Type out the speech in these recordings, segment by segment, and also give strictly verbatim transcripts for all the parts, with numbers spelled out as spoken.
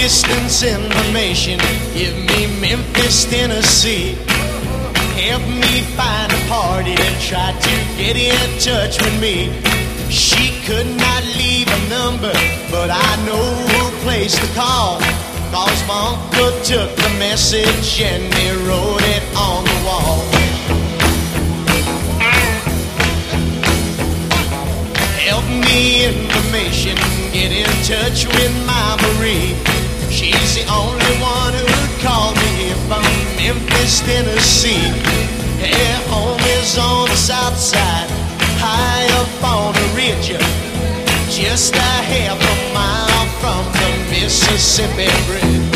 distance information. Give me Memphis, Tennessee. Help me find a party that tried to get in touch with me. She could not leave a number, but I know who place to call. Cause my uncle took the message and he wrote it on the wall. Help me information, get in touch with my Marie. She's the only one who'd call me here from Memphis, Tennessee. Her home is on the south side, high up on a ridge, just a half a mile from the Mississippi Bridge.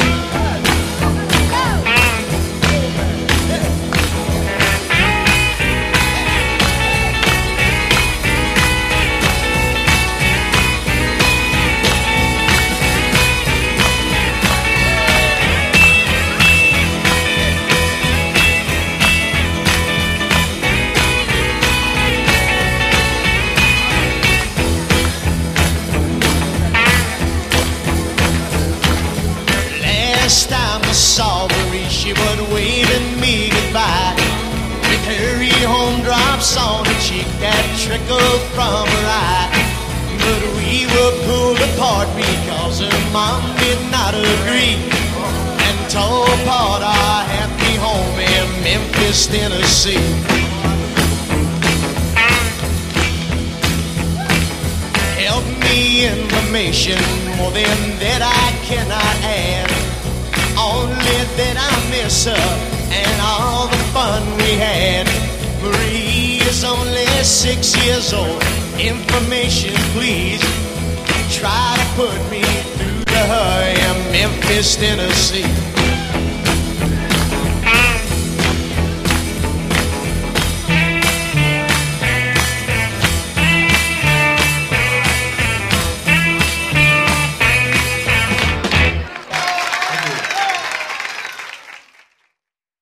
Last time I saw Marie, she was waving me goodbye, with her home drops on her cheek that trickled from her eye. But we were pulled apart because her mom did not agree, and tore apart our happy home in Memphis, Tennessee. Help me information, more than that I cannot add. Only that I miss her and all the fun we had. Marie is only six years old. Information, please. Try to put me through to her in Memphis, Tennessee.